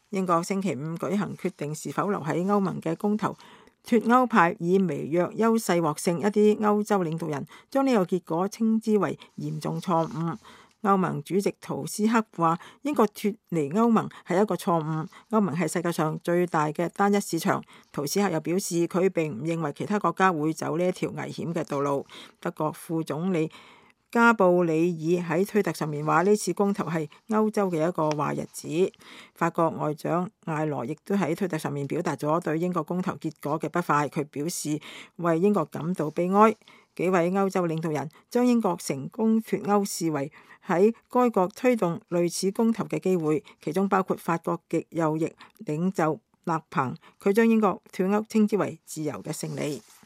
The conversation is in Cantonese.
英國星期五舉行決定是否留喺歐盟嘅公投，脫歐派以微弱優勢獲勝，一啲歐洲領導人將呢個結果稱之為嚴重錯誤。歐盟主席圖斯克話：英國脫離歐盟係一個錯誤，歐盟係世界上最大嘅單一市場。圖斯克又表示，佢並唔認為其他國家會走呢一條危險嘅道路。德國副總理加布里爾喺推特上面話：呢次公投係歐洲嘅一個壞日子。法國外長艾羅亦都喺推特上面表達咗對英國公投結果嘅不快，佢表示為英國感到悲哀。幾位歐洲領導人將英國成功脫歐視為喺該國推動類似公投嘅機會，其中包括法國極右翼領袖勒龐，佢將英國脫歐稱之為自由嘅勝利。